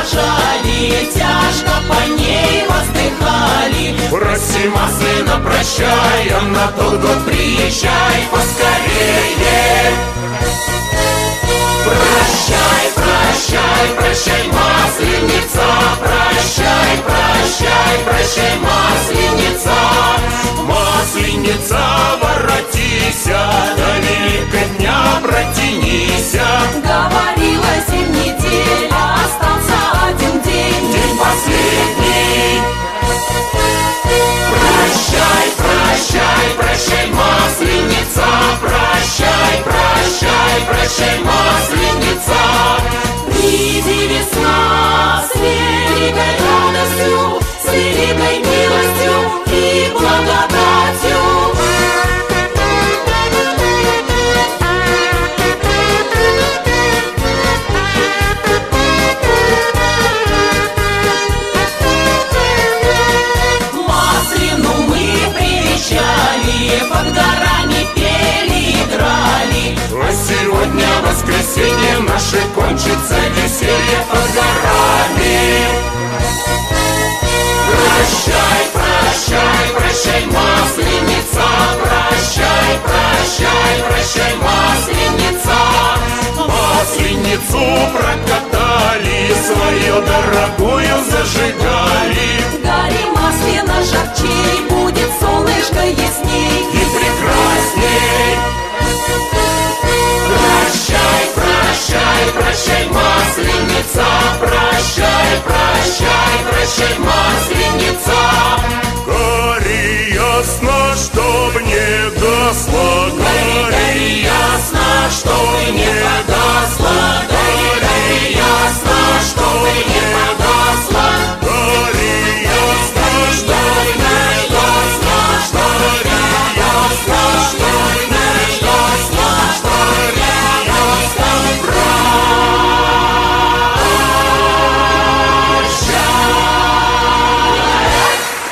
провожали, тяжко по ней воздыхали. Проси, Маслина, прощай, а на тот год приезжай поскорее. Прощай, прощай, прощай, Масленица, прощай, прощай, прощай, Масленица. Масленица, воротися, до Великодня протянися. Говорила 7 недель, а остался 1 день, День последний. Прощай, прощай, прощай, Масленица, прощай, прощай, прощай, Масленица. приди весна с великой радостью, с великой милостью и благодатью. Маслину мы привечали, под горами пели, играли. А сегодня воскресенье наше, кончится веселье под горами. Прощай, прощай, прощай, Масленица, прощай, прощай, прощай, Масленица. Масленицу прокатали, свою дорогую зажигали. Гори Маслина жарчей, будет солнышко ясней И прекрасней. Прощай, прощай, прощай, Масленица, прощай, прощай, прощай, Масленица.